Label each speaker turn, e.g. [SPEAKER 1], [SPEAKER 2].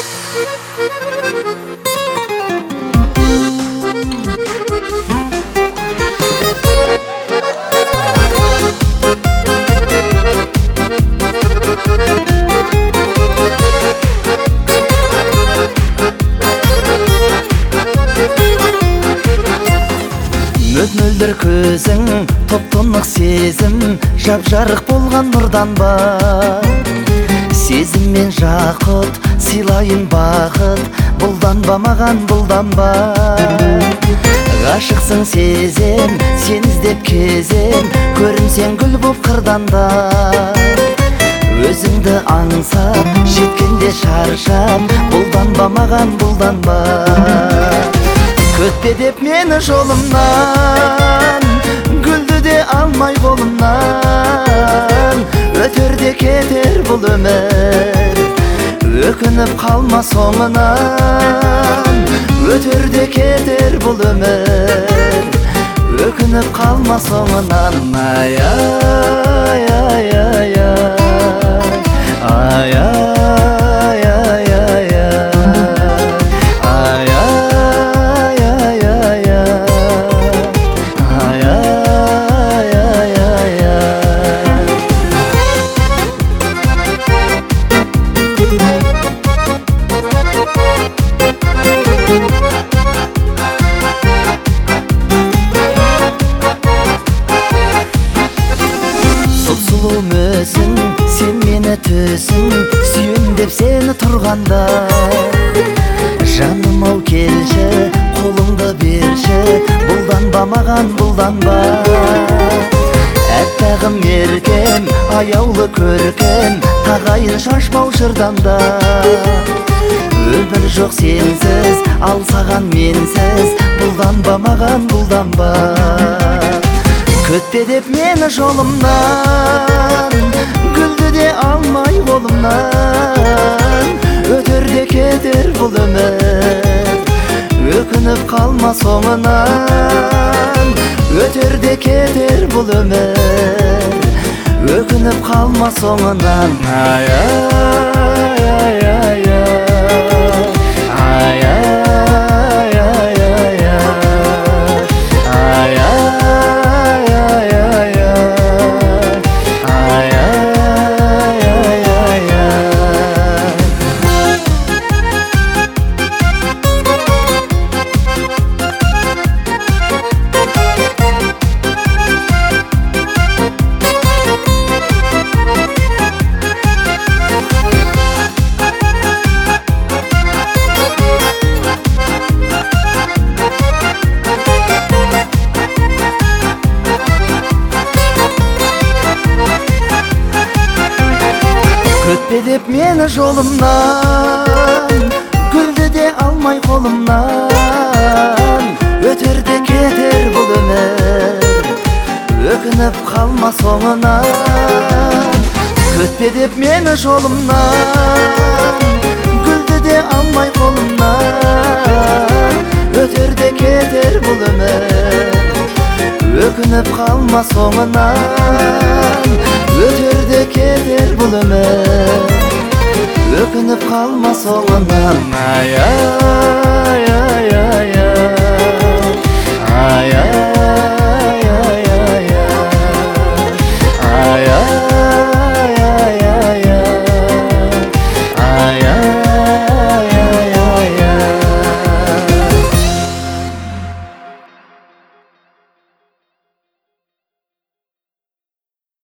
[SPEAKER 1] Мөлдір көзің, топ-тонық сезім, жап-жарық болған нұрдан ба? Сезім мен жақұт, сыйлайын бақыт, бұлдан ба маған, бұлдан ба? Ғашықсың сезем, сен іздеп кезем, көрінсең гүл боп қырданда. Өзіңді аңсап, жеткенде шаршап, бұлдан ба маған, бұлдан ба? Өтпе деп мені жолымнан, гүлді де алмай қолымнан. Өтер де кетер бұл өмір, өкініп қалма соңынан. Өтер де кетер бұл өмір, өкініп қалма соңынан. Ай, ай, ай, ай, ай, ай. Сұлу мүсін, сен мені төсін, сүйем деп сені тұрғанда. Жаным ау келші, қолыңды берші, бұлдан ба маған, бұлдан ба? Әттағым еркем, аяулы көркем, тағайын шашпау шырдамда. Өмір жоқ сенсіз, ал саған менсіз, бұлдан ба маған, бұлдан ба? Күтпе деп мені жолымнан, гүлді де алмай қолымнан. Өтер де кетер бұл өмір, өкініп қалма соңынан. Өтер де кетер бұл өмір, өкініп қалма соңынан. Ай, ай, ай, ай, ай, ай. Өтпе деп мені жолымнан, гүлді де алмай қолымнан. Өтер де кетер бұл өмір, өкініп қалма соңынан. Өтпе деп мені жолымнан, гүлді де алмай қолымнан. Өтер де кетер бұл өмір, өкініп қалма соңынан. Өтер де кетер бұл өмір, өкініп қалма соңынан. Ай, ай, ай, ай.